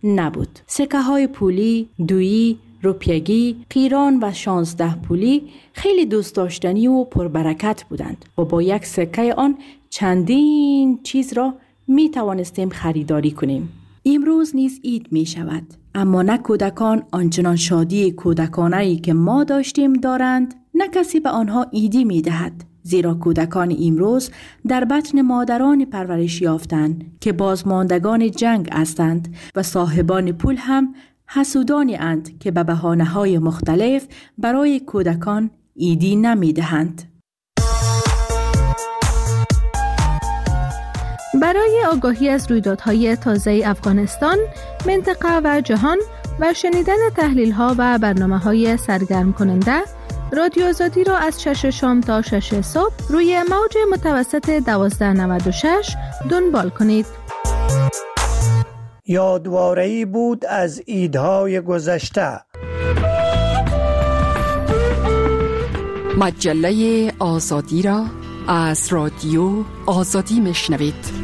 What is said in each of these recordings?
نبود. سکه های پولی، دویی، روپیگی، قیران و 16 پولی خیلی دوست داشتنی و پربرکت بودند و با یک سکه آن چندین چیز را می توانستیم خریداری کنیم. امروز نیز عید می شود، اما نه کودکان آنچنان شادی کودکانه‌ای که ما داشتیم دارند، نه کسی به آنها عیدی می دهد. زیرا کودکان امروز در بطن مادران پرورش یافتند که بازماندگان جنگ هستند و صاحبان پول هم حسودانی اند که به بهانه‌های مختلف برای کودکان عیدی نمی دهند. برای آگاهی از رویدادهای تازه افغانستان، منطقه و جهان و شنیدن تحلیل‌ها و برنامه‌های سرگرم کننده، رادیو آزادی را از 6 شام تا 6 صبح روی موج متوسط 1296 دنبال کنید. یادواره‌ای بود از عیدهای گذشته. مجله آزادی را از رادیو آزادی میشنوید.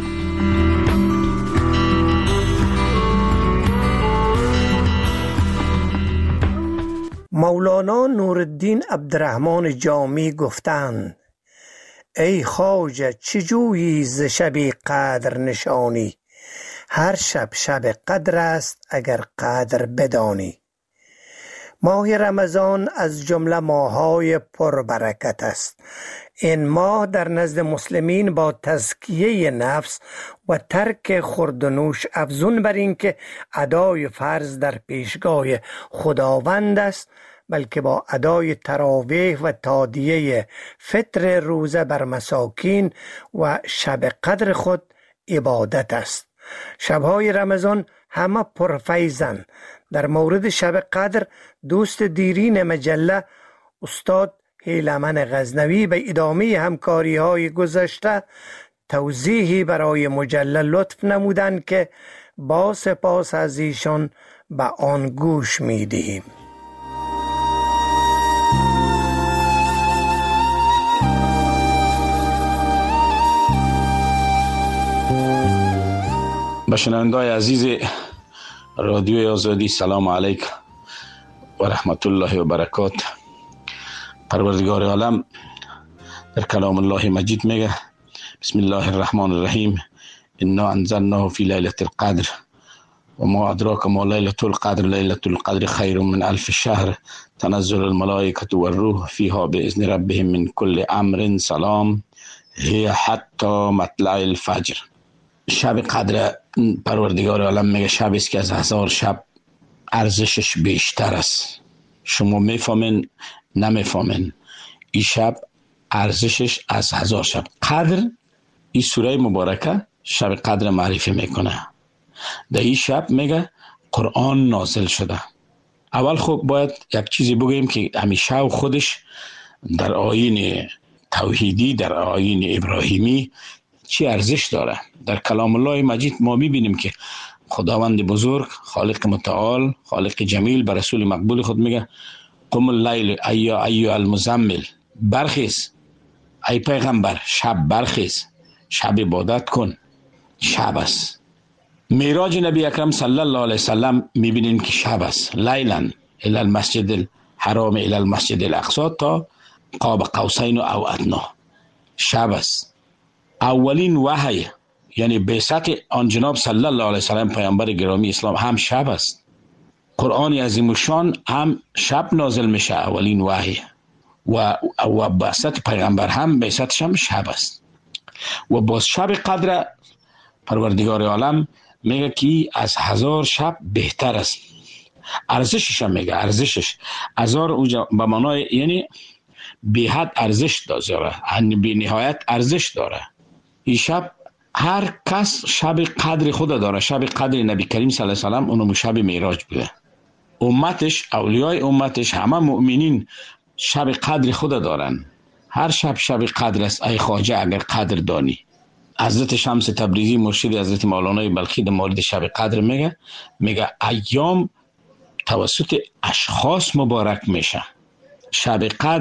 مولانا نورالدین عبدالرحمن جامی گفتند: ای خواجه چجویی ز شب قدر نشانی، هر شب شب قدر است اگر قدر بدانی. ماه رمضان از جمله ماه‌های پربرکت است. این ماه در نزد مسلمین با تزکیه نفس و ترک خورد و نوش افزون بر این که ادای فرض در پیشگاه خداوند است، بلکه با ادای تراویح و تادیه فطر روزه بر مساکین و شب قدر خود عبادت است. شبهای رمضان همه پرفیضند. در مورد شب قدر دوست دیرین مجله استاد هیلمن غزنوی به ادامه همکاری های گذشته توضیحی برای مجله لطف نمودند که با سپاس از ایشان به آن گوش می دهیم. به شنوندگان عزیز رادیو آزادی سلام علیکم و رحمت الله و برکاته. پروردگار عالم در کلام الله مجید میگه: بسم الله الرحمن الرحیم، انا انزلناه فی لیلة القدر و ما ادراک ما لیلة القدر، لیلة القدر خیر من الف شهر، تنزل الملائکة والروح فیها باذن ربهم من کل امر سلام هی حتی مطلع الفجر. شب قدر پروردگار عالم میگه شب است که از 1000 شب ارزشش بیشتر است. شما میفهمین نمیفهمین، این شب ارزشش از 1000 شب. قدر این سوره مبارکه شب قدر معرفی میکنه. در این شب میگه قرآن نازل شده. اول خب باید یک چیزی بگوییم که همیشه و خودش در آیین توحیدی، در آیین ابراهیمی چی ارزش داره. در کلام الله مجید ما میبینیم که خداوند بزرگ، خالق متعال، خالق جمیل به رسول مقبول خود میگه: قم اللیل ایها المزمل، برخیز ای پیغمبر، شب برخیز، شب عبادت کن، شب است. معراج نبی اکرم صلی الله علیه وسلم میبینیم که شب است. لیلا الی المسجد الحرام الی المسجد الاقصی تا قاب قوسین او ادنی، شب است. اولین وحی یعنی بعثت آن جناب صلی الله علیه وسلم پیامبر گرامی اسلام هم شب است. قرآن عظیم الشان هم شب نازل میشه، اولین وحی، و بعثت پیغمبر هم بعثتش هم شب است. و باز شب قدر پروردگار عالم میگه که از 1000 شب بهتر است. ارزشش هم میگه، ارزشش 1000 به معنای یعنی بی حد ارزش داره، بی نهایت ارزش داره. این شب هر کس شب قدر خود داره. شب قدر نبی کریم صلی الله علیه و سلم اونم شب معراج بوده. امتش، اولیای امتش، همه مؤمنین شب قدر خود دارن. هر شب شب قدر است ای خواجه اگر قدر دانی. حضرت شمس تبریزی مرشد حضرت مولانا بلخی در مورد شب قدر میگه ایام توسط اشخاص مبارک میشه. شب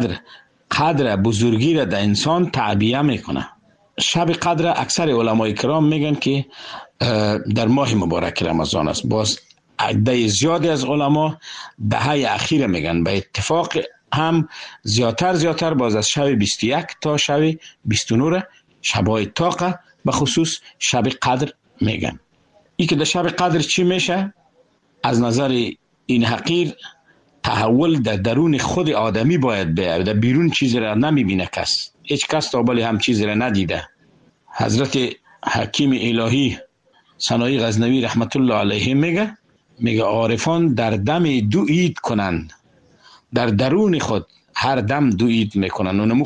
قدر بزرگی را در انسان تعبیه میکنه. شب قدر اکثر علمای کرام میگن که در ماه مبارک رمضان است. باز عده زیادی از علما دهه اخیر میگن. به اتفاق هم زیادتر باز از شب 21 تا شب 29 شبهای طاقه به خصوص شب قدر میگن. این که در شب قدر چی میشه؟ از نظر این حقیر تحول در درون خود آدمی باید بیاید. در بیرون چیزی را نمیبینه کس. هیچ کس تا بالی هم چیزی را ندیده. حضرت حکیم الهی سنایی غزنوی رحمت الله علیه میگه عارفان در دم دو عید کنند، در درون خود هر دم دو عید میکنند. اونمو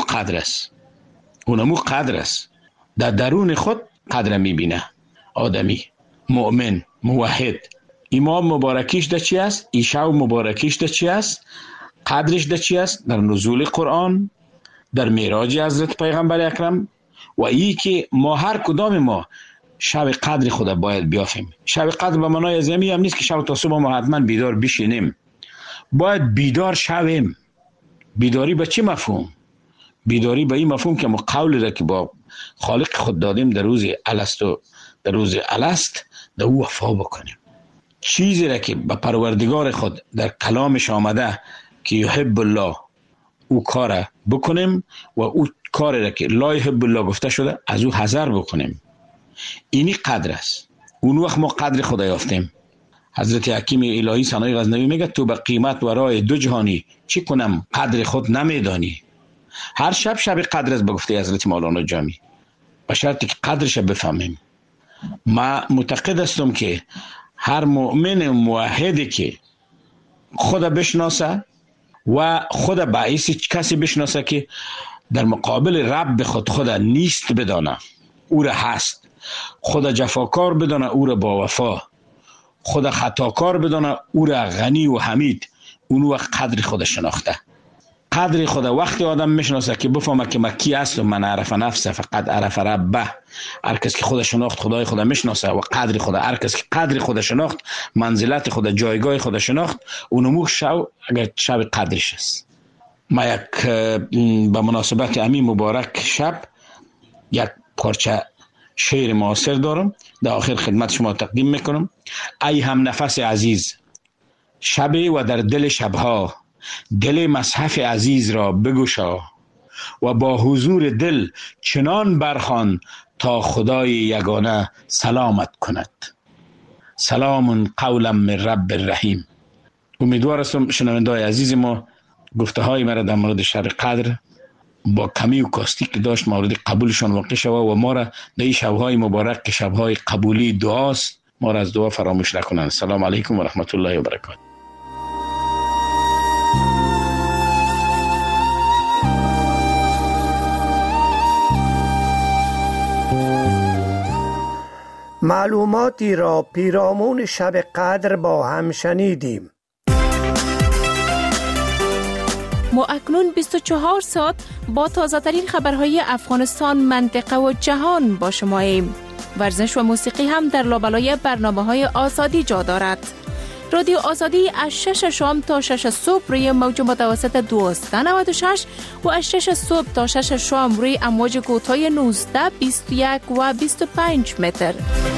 قدر است. در درون خود قدر میبینه آدمی مؤمن موحد. امام مبارکیش در چی است؟ ایشاو مبارکیش در چی است؟ قدرش در چی است؟ در نزول قرآن، در معراج حضرت پیغمبر اکرم. و ای که ما هر کدام ما شب قدر خدا باید بیافیم. شب قدر به معنای از یمی هم نیست که شب تا صبح ما حتما بیدار بشینیم. باید بیدار شویم. بیداری به چی مفهوم؟ بیداری به این مفهوم که ما قولی را که با خالق خود دادیم در روز الست در او وفا بکنیم. چیزی را که به پروردگار خود در کلامش آمده که یحب الله او کار بکنیم و او کار را که لا یحب الله گفته شده از او حذر بکنیم. اینی قدر است. اون وقت ما قدر خدا یافتیم. حضرت حکیم الهی سنایی غزنوی میگه تو به قیمت و رای دو جهانی چی کنم قدر خود نمیدانی. هر شب قدر است به گفته حضرت مولانا جامی، به شرطی که قدرش بفهمیم. ما معتقد هستم که هر مؤمن موحدی که خدا بشناسه و خدا باعث کسی بشناسه که در مقابل رب خدا نیست بدانه او را هست، خدا جفاکار بدانه او را با وفا، خدا خطاکار بدانه او را غنی و حمید، اون وقت قدر خدا شناخته. قدر خدا وقتی آدم میشناسه که بفهمه که من کی هستم، من عرف نفسه فقط عرف ربه. هر کس که خدا شناخت خدای خدا میشناسه و قدر خدا. هر کس که قدر خدا شناخت منزلت خدا جایگاه خدا شناخت اونمو اگر شب قدرش است. ما یک به مناسبت همین مبارک شب یک پارچه شعر معاصر دارم در آخر خدمت شما تقدیم میکنم. ای هم نفس عزیز شب و در دل شبها دل مصحف عزیز را بگشا و با حضور دل چنان برخوان تا خدای یگانه سلامت کند. سلام قولا من رب الرحیم. امیدوار هستم شنونده‌های عزیز ما گفته های مرا در مورد شب قدر با کمی و کاستیک که داشت مورد قبولشان واقع شود و ما را در این شبهای مبارک که شبهای قبولی دعاست ما را از دعا فراموش نکنند. السلام علیکم و رحمت الله و برکاته. معلوماتی را پیرامون شب قدر با هم شنیدیم. ما اکنون 24 ساعت با تازه ترین خبرهای افغانستان، منطقه و جهان با شماییم. ورزش و موسیقی هم در لابلای برنامه‌های آزادی جا دارد. رادیو آزادی از 6 شام تا 6 صبح روی موج متوسط 1296 و از 6 صبح تا 6 شام روی امواج کوتاه 19، 21 و 25 متر.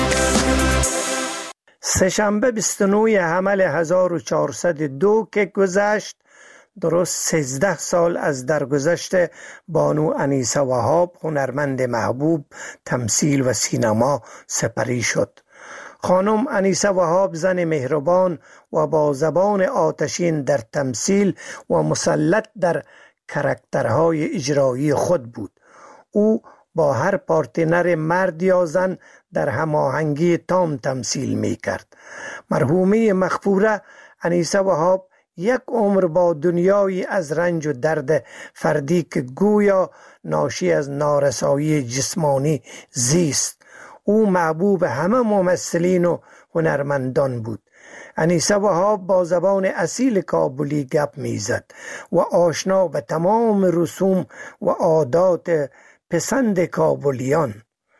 سه‌شنبه 29 حمل 1402 که گذشت، درست 13 سال از درگذشت بانو انیسه وهاب هنرمند محبوب تمثیل و سینما سپری شد. خانم انیسه وهاب زن مهربان و با زبان آتشین در تمثیل و مسلط در کاراکترهای اجرایی خود بود. او با هر پارتنر مرد یا زن در هماهنگی تام تمثیل می کرد. مرحومه مغفوره انیسه وهاب یک عمر با دنیایی از رنج و درد فردی که گویا ناشی از نارسایی جسمانی زیست. او محبوب همه ممثلین و هنرمندان بود. انیسه وهاب با زبان اصیل کابلی گپ میزد و آشنا به تمام رسوم و عادات پسند کابلیان.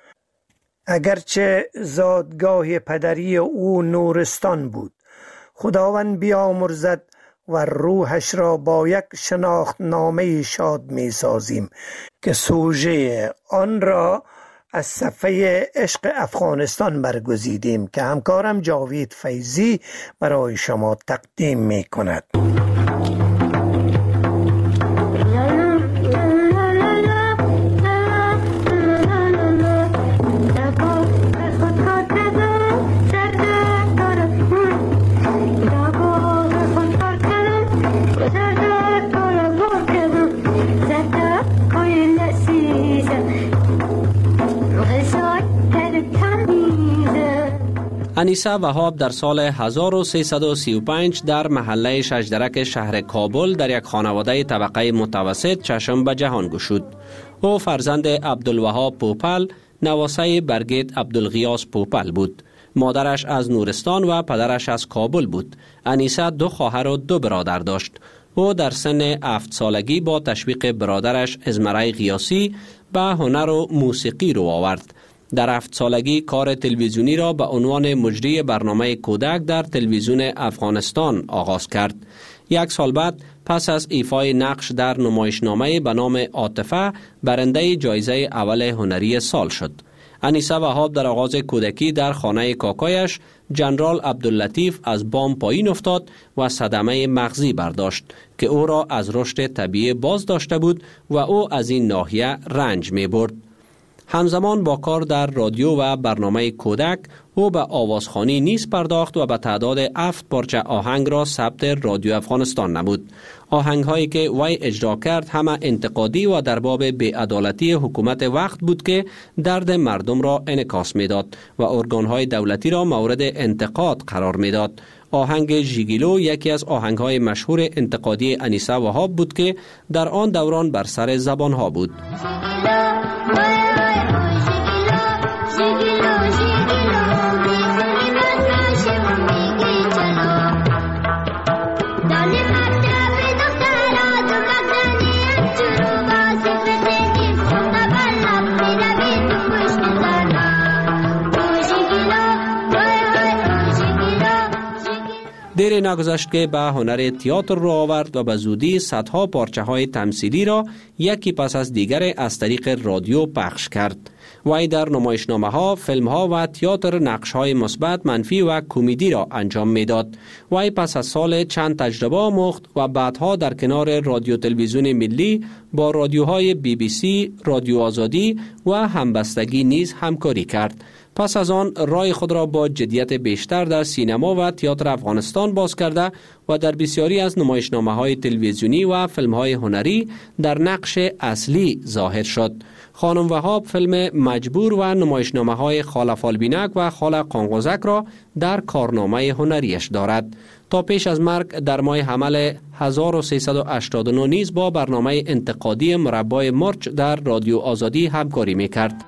اگرچه زادگاه پدری او نورستان بود، خداوند بیامرزد و روحش را با یک شناختنامه شاد می سازیم که سوژه آن را از صفحه عشق افغانستان برگزیدیم که همکارم جاوید فیضی برای شما تقدیم می کند. انیسه وهاب در سال 1335 در محله شجرک شهر کابل در یک خانواده طبقه متوسط چشم به جهان گشود. او فرزند عبدالوهاب پوپل، نواسه برگیت عبدالغیاث پوپل بود. مادرش از نورستان و پدرش از کابل بود. انیسه 2 خواهر و 2 برادر داشت. او در سن 7 سالگی با تشویق برادرش ازمرای غیاثی به هنر و موسیقی رو آورد. در 7 سالگی کار تلویزیونی را به عنوان مجری برنامه کودک در تلویزیون افغانستان آغاز کرد. 1 سال بعد پس از ایفای نقش در نمایشنامه به نام عاطفه برنده جایزه اول هنری سال شد. انیسه وهاب در آغاز کودکی در خانه کاکایش جنرال عبداللطیف از بام پایین افتاد و صدمه مغزی برداشت که او را از رشد طبیعی باز داشته بود و او از این ناحیه رنج می برد. همزمان با کار در رادیو و برنامه کودک او به آوازخوانی نیز پرداخت و به تعداد 7 پارچه آهنگ را ثبت رادیو افغانستان نمود. آهنگ هایی که وی اجرا کرد همه انتقادی و در باب بی‌عدالتی حکومت وقت بود که درد مردم را انعکاس می‌داد و ارگان های دولتی را مورد انتقاد قرار می‌داد. آهنگ ژیگیلو یکی از آهنگ های مشهور انتقادی انیسه وهاب بود که در آن دوران بر سر زبان ها بود. دیر نگذشت که به هنر تئاتر رو آورد و به زودی صدها پارچه های تمثیلی را یکی پس از دیگر از طریق رادیو پخش کرد. وی در نمایشنامه ها، فیلم ها و تئاتر نقش های مثبت، منفی و کمدی را انجام میداد. وی پس از سال چند تجربه آموخت و بعدها در کنار رادیو تلویزیون ملی با رادیوهای BBC، رادیو آزادی و همبستگی نیز همکاری کرد. پس از آن راه خود را با جدیت بیشتر در سینما و تئاتر افغانستان باز کرده و در بسیاری از نمایشنامه‌های تلویزیونی و فیلم‌های هنری در نقش اصلی ظاهر شد. خانم وهاب فیلم مجبور و نمایشنامه‌های خاله فالبینک و خاله قانقوزک را در کارنامه هنریش دارد. تا پیش از مرگ در ماه حمل 1389 نیز با برنامه انتقادی مربای مرچ در رادیو آزادی همکاری می‌کرد.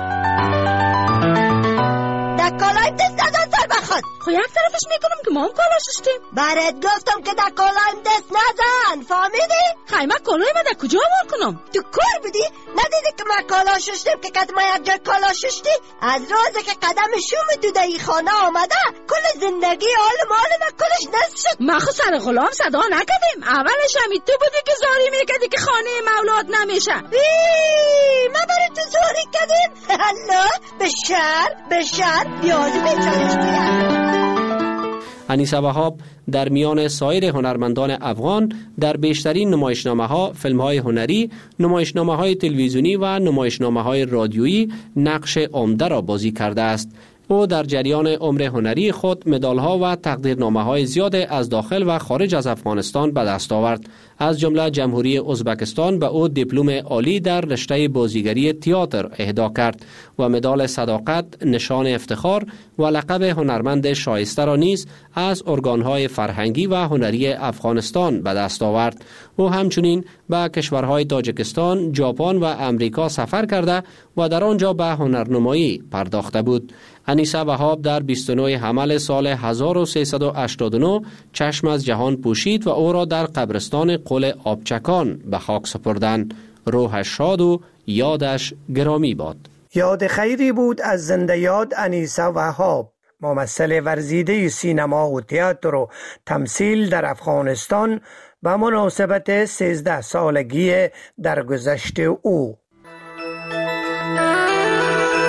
کالایم دست نزن سر بخواد. خب یک طرفش میکنم که ما هم کالا ششتیم. برات گفتم که در کالایم دست نزن، فهمیدی؟ خیمه کالای من در کجا بار کنم؟ تو کار بودی؟ ندیدی که من کالا ششتیم که قدم یک جای کالا ششتی؟ از روزی که قدم شوم تو در این خانه آمده کل زندگی آل مال من کلش نصف شد. ما خود سر غلام صدا نکردیم. اولش همی تو بودی که زاری میکردی که خانه مولاد نمیشه. ما برای تو زاری کردیم؟ الله به شر بیازی بیچارشتی. انیسه وهاب در میان سایر هنرمندان افغان در بیشترین نمایشنامه‌ها، فیلم‌های هنری، نمایشنامه‌های تلویزیونی و نمایشنامه‌های رادیویی نقش عمده را بازی کرده است. او در جریان عمر هنری خود مدال‌ها و تقدیرنامه‌های زیاد از داخل و خارج از افغانستان به دست آورد. از جمله جمهوری ازبکستان به او دیپلم عالی در رشته بازیگری تئاتر اهدا کرد و مدال صداقت، نشان افتخار و لقب هنرمند شایسته را نیز از ارگان‌های فرهنگی و هنری افغانستان به دست آورد. او همچنین به کشورهای تاجیکستان، ژاپن و امریکا سفر کرده و در آنجا به هنرنمایی پرداخته بود. انیسه وهاب در 29 حمل سال 1389 چشم از جهان پوشید و او را در قبرستان قل آبچکان به خاک سپردند. روحش شاد و یادش گرامی باد. یاد خیری بود از زنده یاد انیسه وهاب، ممثل ورزیده سینما و تئاتر و تمثیل در افغانستان به مناسبت 13 سالگی درگذشت او.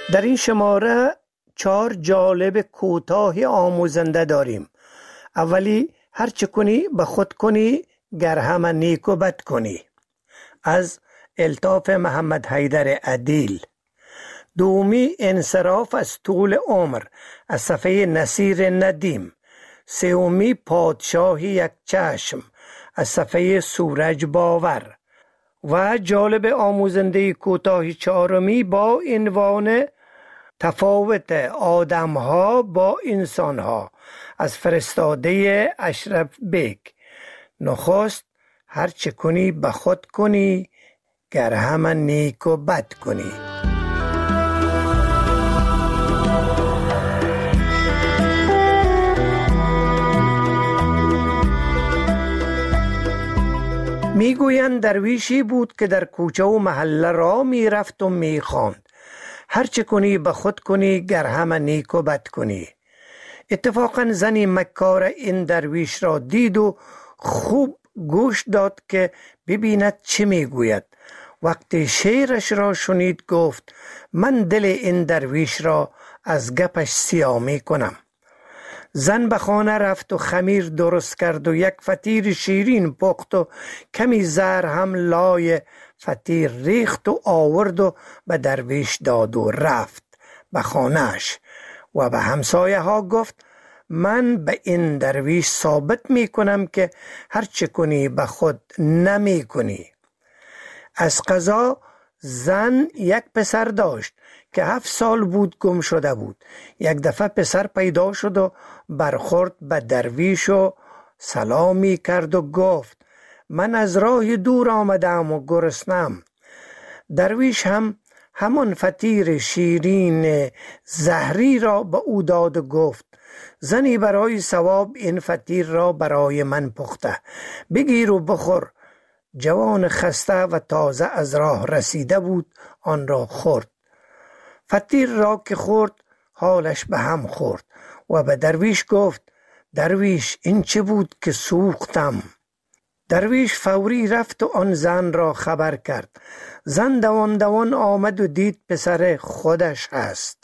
در این شماره 4 جالب کوتاه آموزنده داریم. اولی، هر چه کنی به خود کنی گر همه نیک و بد کنی، از الطاف محمد حیدر عدیل. دومی، انصراف از طول عمر، از صفحه نصیر ندیم. سومی، پادشاه یک چشم، از صفحه سورج باور. و جالب آموزنده کوتاه چهارمی با عنوان تفاوت آدم‌ها با انسان‌ها، از فرستاده اشرف بیگ. نخست، هر چه کنی به خود کنی گر همه نیک و بد کنی. میگویند درویشی بود که در کوچه و محله را میرفت و میخواند هر چه کنی به خود کنی گر همه نیک و بد کنی. اتفاقا زنی مکار این درویش را دید و خوب گوش داد که ببیند چه میگوید. وقتی شعرش را شنید گفت من دل این درویش را از گپش سیاه می کنم. زن به خانه رفت و خمیر درست کرد و یک فطیر شیرین پخت و کمی زهر هم لای فطیر ریخت و آورد و به درویش داد و رفت به خانهش و به همسایه ها گفت من به این درویش ثابت می کنم که هر چه کنی به خود نمی کنی. از قضا زن یک پسر داشت که 7 سال بود گم شده بود. یک دفعه پسر پیدا شد و برخورد به درویش و سلامی کرد و گفت من از راه دور آمدم و گرسنم. درویش هم همان فطیر شیرین زهری را به او داد و گفت زنی برای ثواب این فطیر را برای من پخته، بگیر و بخور. جوان خسته و تازه از راه رسیده بود آن را خورد. فطیر را که خورد حالش به هم خورد و به درویش گفت درویش این چه بود که سوختم؟ درویش فوری رفت و آن زن را خبر کرد. زن دوان آمد و دید پسر خودش هست.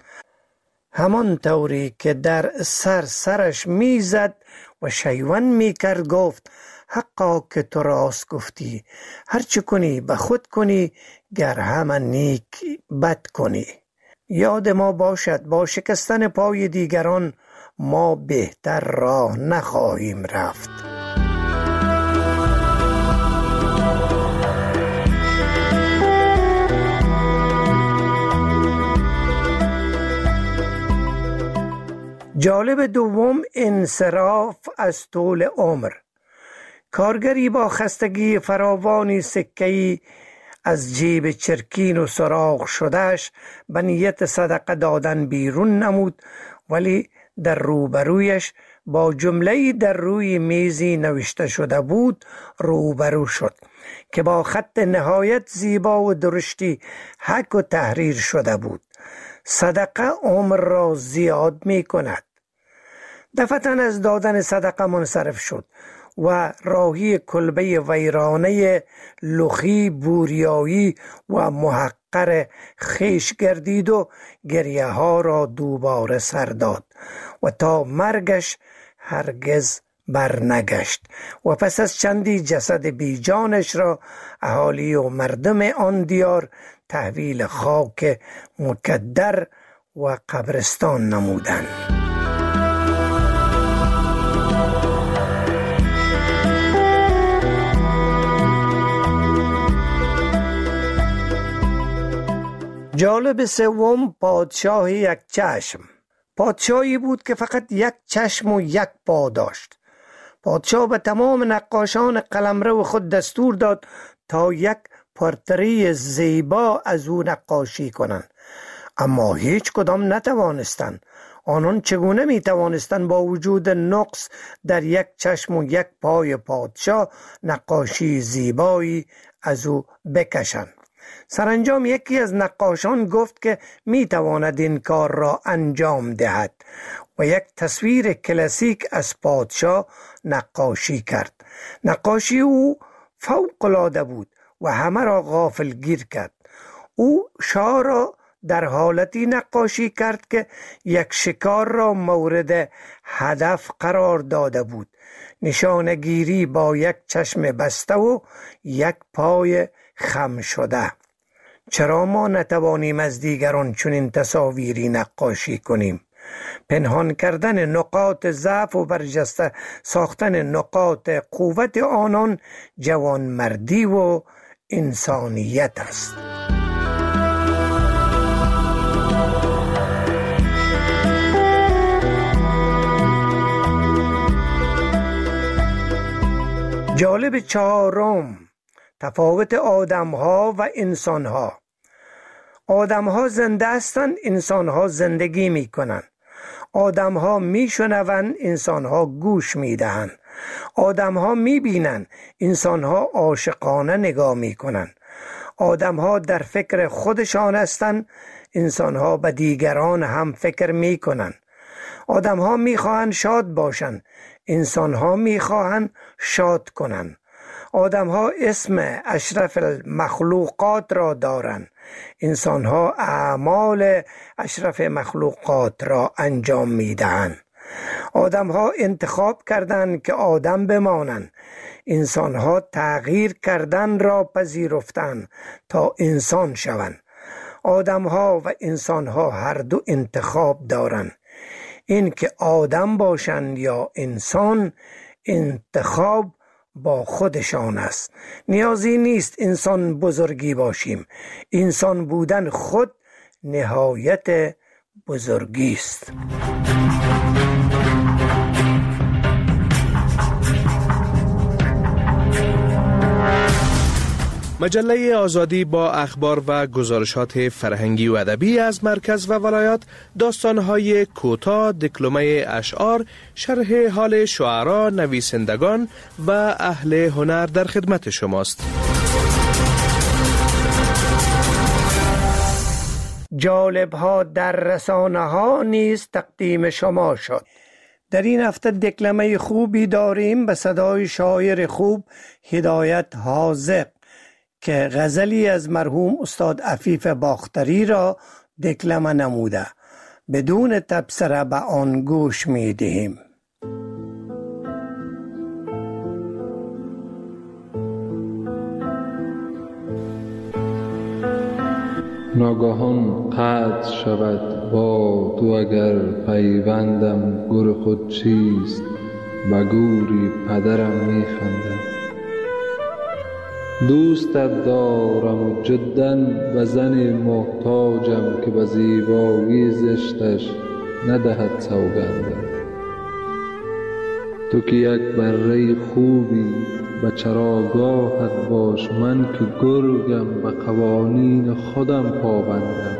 همان طوری که در سرش میزد و شیون میکرد گفت حقا که تو راست گفتی، هر چه کنی به خود کنی گر همه نیک بد کنی. یاد ما باشد با شکستن پای دیگران ما بهتر راه نخواهیم رفت. جالب دوم، انصراف از طول عمر. کارگری با خستگی فراوانی سکه‌ای از جیب چرکین و سراغ شدهش به نیت صدقه دادن بیرون نمود، ولی در روبرویش با جمله‌ای در روی میزی نوشته شده بود روبرو شد که با خط نهایت زیبا و درشتی حک و تحریر شده بود: صدقه عمر را زیاد می کند. دفعتاً از دادن صدقه منصرف شد و راهی کلبه ویرانه لخی، بوریایی و محقر خیش گردید و گریه ها را دوباره سر داد و تا مرگش هرگز برنگشت و پس از چندی جسد بیجانش را اهالی و مردم آن دیار تحویل خاک مکدر و قبرستان نمودند. جالب سوم، پادشاه یک چشم. پادشاهی بود که فقط یک چشم و یک پا داشت. پادشاه به تمام نقاشان قلمرو خود دستور داد تا یک پورتری زیبا از او نقاشی کنند، اما هیچ کدام نتوانستند. آنان چگونه می توانستند با وجود نقص در یک چشم و یک پای پادشاه نقاشی زیبایی از او بکشند؟ سرانجام یکی از نقاشان گفت که می تواند این کار را انجام دهد و یک تصویر کلاسیک از پادشاه نقاشی کرد. نقاشی او فوق العاده بود و همه را غافل گیر کرد. او شاه را در حالتی نقاشی کرد که یک شکار را مورد هدف قرار داده بود. نشانگیری با یک چشم بسته و یک پای خم شده. چرا ما نتوانیم از دیگران چنین تصاویری نقاشی کنیم؟ پنهان کردن نقاط ضعف و برجسته ساختن نقاط قوت آنان جوانمردی و انسانیت است. جالب چهارم، تفاوت آدم‌ها و انسان‌ها. آدم‌ها زنده هستند، انسان‌ها زندگی می‌کنند. آدم‌ها می‌شنوند، انسان‌ها گوش می‌دهند. آدم‌ها می‌بینند، انسان‌ها عاشقانه نگاه می‌کنند. آدم‌ها در فکر خودشان هستند، انسان‌ها به دیگران هم فکر می‌کنند. آدم‌ها می‌خواهند شاد باشند، انسان‌ها می‌خواهند شاد کنند. آدم‌ها اسم اشرف المخلوقات را دارند، انسان‌ها اعمال اشرف مخلوقات را انجام می‌دهند. آدم‌ها انتخاب کردند که آدم بمانند، انسان‌ها تغییر کردن را پذیرفتند تا انسان شوند. آدم‌ها و انسان‌ها هر دو انتخاب دارند. این که آدم باشند یا انسان، انتخاب با خودشان است. نیازی نیست انسان بزرگی باشیم. انسان بودن خود نهایت بزرگی است. مجله آزادی با اخبار و گزارشات فرهنگی و ادبی از مرکز و ولایات، داستان‌های کوتاه، دکلمه اشعار، شرح حال شعرا، نویسندگان و اهل هنر در خدمت شماست. جالب‌ها در رسانه‌ها نیز تقدیم شما شد. در این هفته دکلمه خوبی داریم به صدای شاعر خوب هدایت حاذق که غزلی از مرحوم استاد عفیف باختری را دکلمه نموده. بدون تبصره به آن گوش می دهیم. ناگهان قطع شود با تو اگر پیوندم، گر خود چیست به گوری پدرم می خندم. دوستت دارم و جداً به زن محتاجم که به زیبایی زشتش ندهد سوگندم. تو که یک بره خوبی به چراگاهت باش، من که گرگم به قوانین خودم پابندم.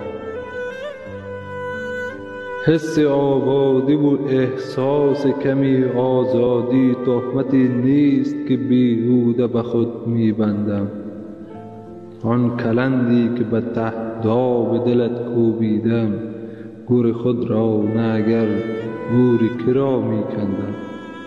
حس آبادی و احساس کمی آزادی تهمتی نیست که بیهوده به خود میبندم. آن کلندی که به تهداب دلت کوبیدم، گور خود را نه اگر گوری کرا میکندم.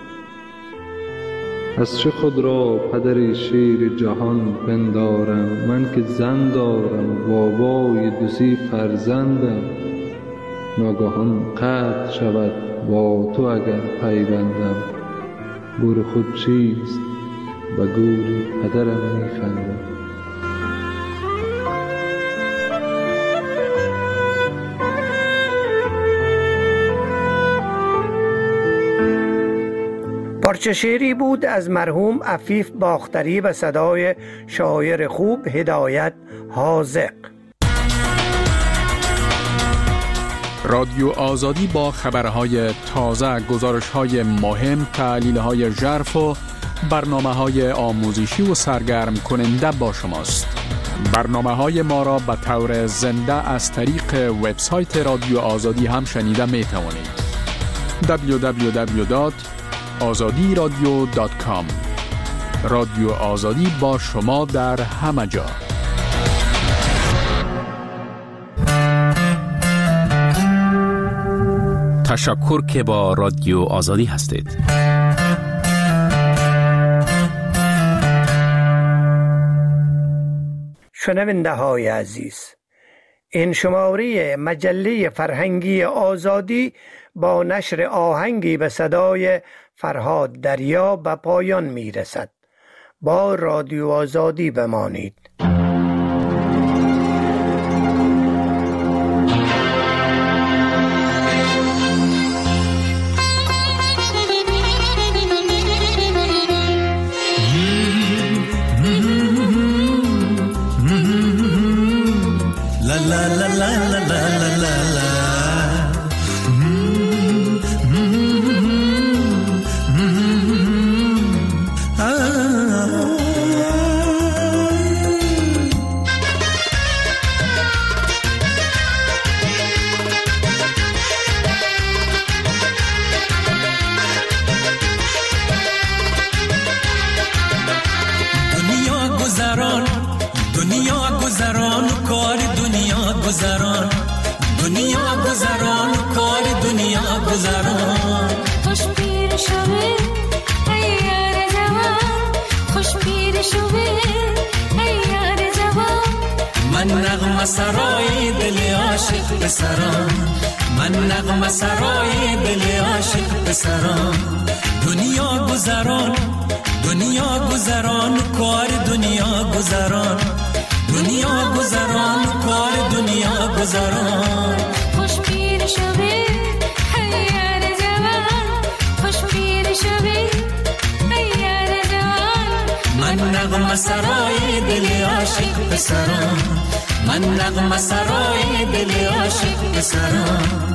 از چه خود را پدر شیر جهان پندارم، من که زن دارم بابای دوسی فرزندم. ناگهان قطع شود با تو اگر پیوندم، گور خود چیست و گوری پدرم میخندم. پارچه شعری بود از مرحوم عفیف باختری به صدای شاعر خوب هدایت حاذق. رادیو آزادی با خبرهای تازه، گزارشهای مهم، تحلیلهای ژرف و برنامه‌های آموزشی و سرگرم کننده با شماست. برنامه‌های ما را به طور زنده از طریق وبسایت رادیو آزادی هم شنیده می توانید. www.azadiradio.com. رادیو آزادی با شما در همه جا. تشکر که با رادیو آزادی هستید. شنونده های عزیز، این شماره مجله فرهنگی آزادی با نشر آهنگی به صدای فرهاد دریا به پایان می رسد. با رادیو آزادی بمانید. سرای دل عاشق بسران، من نغمه سرای دل عاشق بسران. دنیا گذران، دنیا گذران، کار دنیا گذران، دنیا گذران، کار دنیا گذران. خوش پیر شوی هیار جوان، خوش پیر شوی هیار جوان. من نغمه سرای دل عاشق بسران، من نغمه سرای دل عاشق بسران.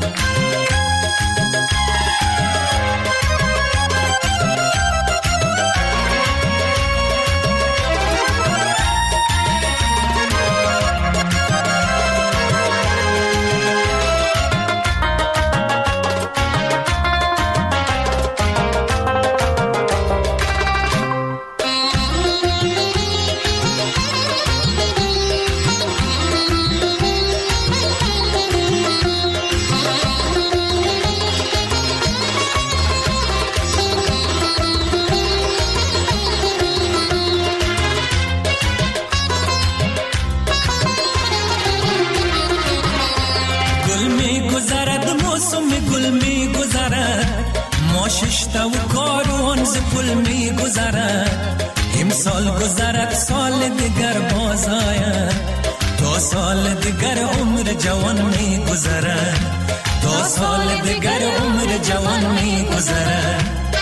ششتا و کاروان ز پل می گذرد، امسال گذرد سال دیگر باز آید، تا سال دیگر عمر جوان می گذرد، تا سال دیگر عمر جوان می گذرد.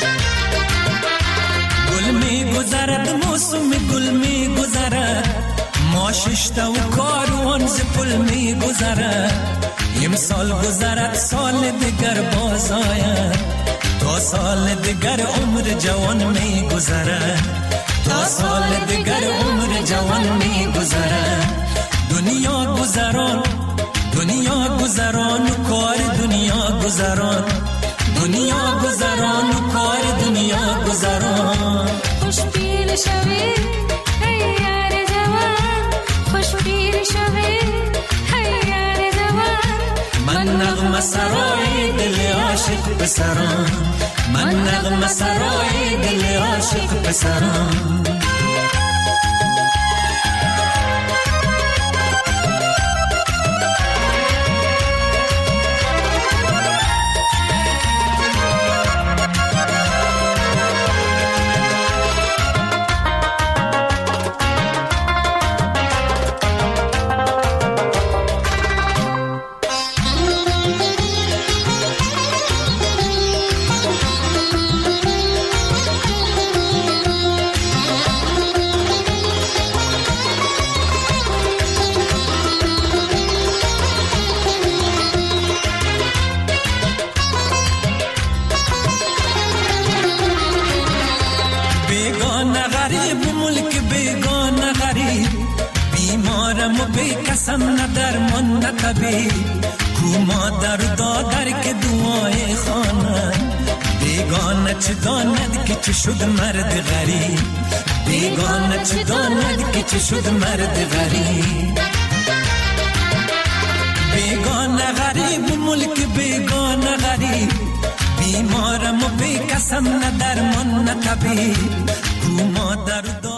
گل می گذرد موسم گل می گذرد، ما ششتا و کاروان ز پل می گذرد، امسال گذرد سال دیگر باز آید، تا سال دیگر عمر جوان می گذرد، تا سال دیگر عمر جوان می گذرد. دنیا گذران، دنیا گذران، کار دنیا گذران، دنیا گذران، کار دنیا گذران. خوش پیر شوی هیار جوان، خوش پیر شوی هیار جوان. من نغمه سرای دل عاشق بسران، من نغمه سرای دل عاشق بسران. کسم نه درمان نه طبیب، کو مادر دادر که دعای خواند، بیگانه چه داند که چه شد مرد غریب، بیگانه چه داند که چه شد مرد غریب. بیگانه غریب ملک بیگانه غریب، بیمارم و بی کسم نه درمان نه طبیب، کو مادر